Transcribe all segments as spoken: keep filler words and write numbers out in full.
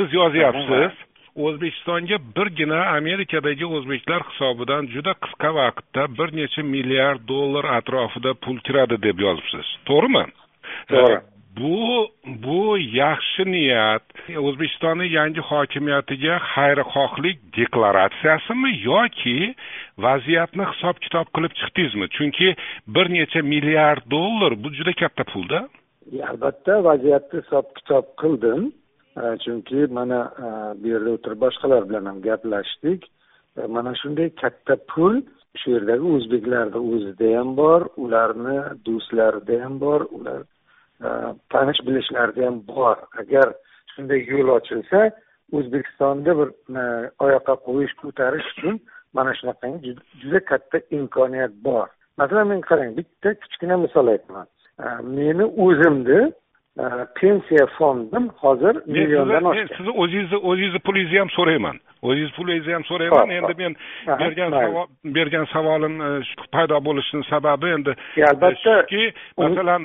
siz yozyapsiz, O'zbekistonga birgina Amerikadagi o'zbeklar hisobidan juda qisqa vaqtda bir necha milliard dollar atrofida pul kiradi deb yozibsiz. To'g'rimi? To'g'ri. Bu bu yaxshi niyat O'zbekistonning yangi hokimiyatiga xayrixohlik deklaratsiyasimi yoki vaziyatni hisob-kitob qilib chiqdingizmi? Chunki bir necha milliard dollar bu juda katta pulda. Albatta vaziyatni hisob-kitob qildim. Chunki mana bu yerda o'tirib boshqalar bilan ham gaplashdik. Mana shunday katta pul shu yerdagi o'zbeklarda o'zida ham bor, ularni do'stlarida ham bor, ular tanish bilishlarida ham bor. Agar shunday yo'l ochilsa, O'zbekistonda bir oyoqqa qo'yish, ko'tarish uchun mana shunaqangi juda katta imkoniyat bor. Masalan, men qarang, bitta kichkina misol aytaman. Meni o'zimni pensiya fondim hozir milliondan oshgan. Men sizni o'zingizni o'zingizni pulingizni ham so'rayman. O'zingiz pulingizni ham so'rayman. Endi men bergan savol bergan savolim paydo bo'lishining sababi endi albatta masalan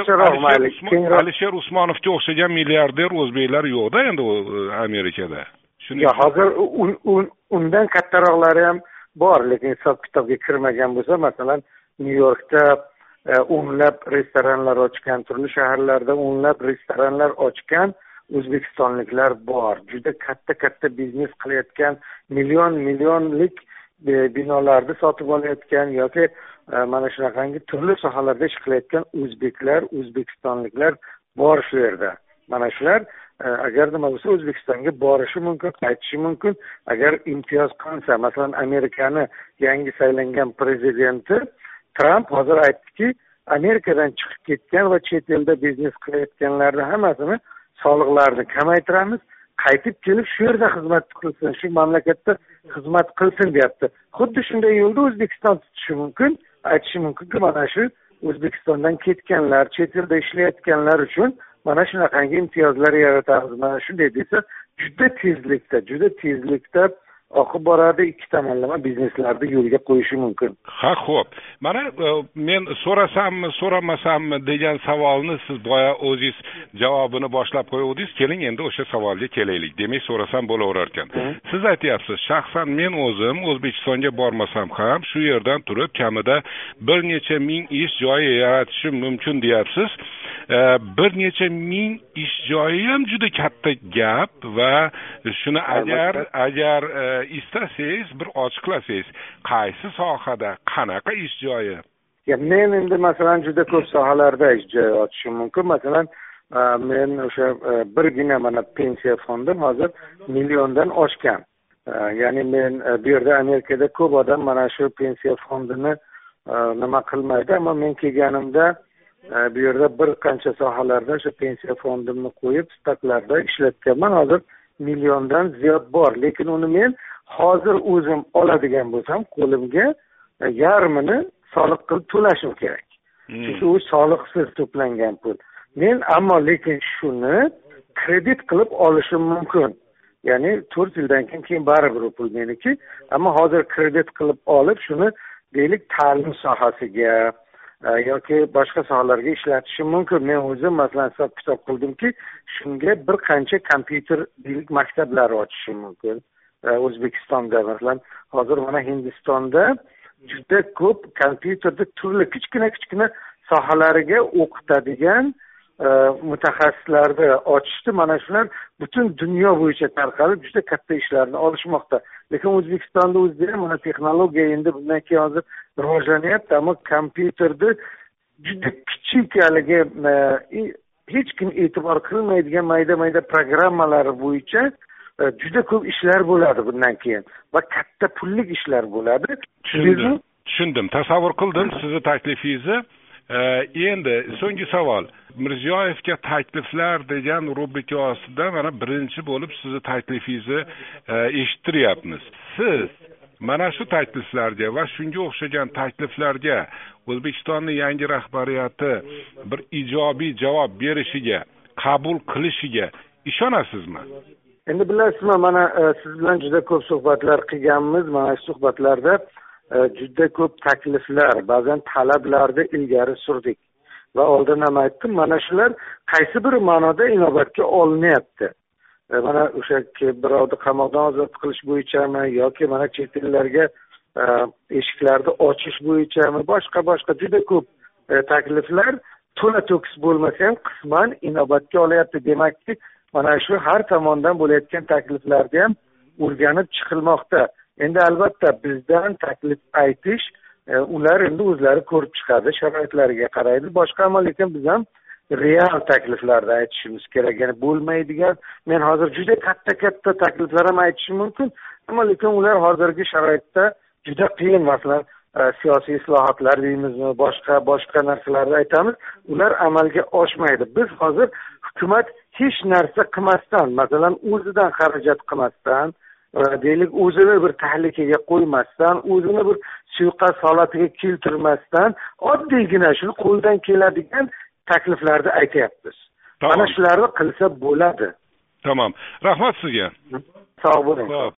Alisher Usmonovga o'xshagan milliarder o'zbeklar yo'qda endi Amerikada. Shuning uchun hozir undan kattaroqlari ham bor, lekin hisob-kitobga kirmagan bo'lsa, masalan, Nyu-Yorkda o'nlab restoranlar ochgan, turli shaharlarda o'nlab restoranlar ochgan o'zbekistonliklar bor. Juda katta-katta biznes qilayotgan, million-millionlik binolarni sotib olayotgan yoki mana shunaqangi turli sohalarda ish qilayotgan o'zbeklar, o'zbekistonliklar bor shu yerda. Mana shular agar nima bo'lsa O'zbekistonga borishi mumkin, qaytishi mumkin. Agar imtiyoz qilinsa, masalan, Amerikani yangi saylangan prezidenti Trump hozir aytdiki, Amerikadan chiqib ketgan va chet elda biznes qilayotganlarning hammasini soliqlarni kamaytiramiz, qaytib kelib shu yerda xizmat qilsin, shu mamlakatda xizmat qilsin deyapti. Xuddi shunday yo'lda O'zbekiston tutishi mumkin, aytishi mumkinki, mana shu O'zbekistondan ketganlar, chet elda ishlayotganlar uchun mana shunaqangi imtiyozlar yaratamiz. Mana shunday desa, juda tezlikda, juda tezlikda oqib boradi, ikki tomonlama bizneslarni yo'lga qo'yishi mumkin. Ha, xo'p. Mana men so'rasammi, so'ramasammi degan savolni siz boya o'zingiz javobini boshlab qo'yuvdingiz. Keling endi o'sha savolga kelaylik. Demak, so'rasam bo'laverar ekan. Siz aytyapsiz, shaxsan men o'zim O'zbekistonga bormasam ham shu yerdan turib kamida bir necha ming ish joyi yaratishim mumkin deyapsiz. Bir necha ming ish joyi ham juda katta gap va shuni agar agar istasangiz bir ochiqlasangiz, qaysi sohada qanaqa ish joyi? Ya men endi masalan juda ko'p sohalarda ish joyi ochishim mumkin. Masalan, men o'sha birgina mana pensiya fondim hozir milliondan oshgan. Ya'ni men bu yerda Amerikada ko'p odam mana shu pensiya fondini nima qilmaydi, ammo men kelganimda bu yerda bir qancha sohalarda o'sha pensiya fondimni qo'yib, staklarda ishlatganman. Hozir milliondan ziyod bor, lekin uni men hozir o'zim oladigan bo'lsam, qo'limga yarmini soliq qilib to'lashim kerak. Chunki u soliqsiz to'plangan pul. Men ammo lekin shuni kredit qilib olishim mumkin. Ya'ni to'rt yildan keyin keyin baribir pul meniki, ammo hozir kredit qilib olib shuni deylik ta'lim sohasiga yoki boshqa sohalarga ishlatishim mumkin. Men o'zim masalan hisob-kitob qildimki, shunga bir qancha kompyuter deylik maktablari ochishim mumkin. O'zbekistonda masalan hozir mana Hindistonda juda ko'p kompyuterda turli kichkina-kichkina sohalariga o'qitadigan mutaxassislarni ochishdi. Mana shular butun dunyo bo'yicha tarqalib juda katta ishlarni olishmoqda. Lekin O'zbekistonda o'zida ham mana texnologiya endi bundan keyin hozir rivojlanyapti, ammo kompyuterda juda kichik haligi hech kim e'tibor qilmaydigan mayda-mayda programmalar bo'yicha juda ko'p ishlar bo'ladi bundan keyin va katta pullik ishlar bo'ladi. Tushundim. Tushundim. Tasavvur qildim sizni taklifingizni. Endi so'nggi savol. Mirziyoyevga takliflar degan rubrika ostida mana birinchi bo'lib sizni taklifingizni eshittiryapmiz. Siz mana shu takliflarga va shunga o'xshagan takliflarga O'zbekistonning yangi rahbariyati bir ijobiy javob berishiga, qabul qilishiga ishonasizmi? Endi bilasizmi, mana siz bilan juda ko'p suhbatlar qilganmiz. Mana shu suhbatlarda juda ko'p takliflar, ba'zan talablarni ilgari surdik. Va oldin ham aytdim, mana shular qaysi bir ma'noda inobatga olinyapti. mana o'sha birovni qamoqdan ozod qilish bo'yichami yoki mana chet ellarga eshiklarni ochish bo'yichami boshqa boshqa juda ko'p takliflar to'la to'kis bo'lmasa ham qisman inobatga olyapti. Demakki, mana shu har tomondan bo'layotgan takliflarni ham o'rganib chiqilmoqda. Endi albatta bizdan taklif aytish, ular endi o'zlari ko'rib chiqadi, sharoitlariga qaraydi. Boshqa ammo lekin biz ham real takliflarni aytishimiz kerak. Ya'ni bo'lmaydigan, men hozir juda katta-katta takliflar ham aytishim mumkin, ammo lekin ular hozirgi sharoitda juda qiyin. Masalan, siyosiy islohotlar deymizmi, boshqa boshqa narsalarni aytamiz, ular amalga oshmaydi. Biz hozir hukumat hech narsa qilmasdan, masalan, o'zidan xarajat qilmasdan, deylik, o'zini bir tahlikaga qo'ymasdan, o'zini bir suiqasd holatiga keltirmasdan, oddiygina shuni qo'ldan keladigan takliflarni aytyapmiz. Mana shularni qilsa bo'ladi. Tamam. Rahmat sizga. Sog' bo'ling.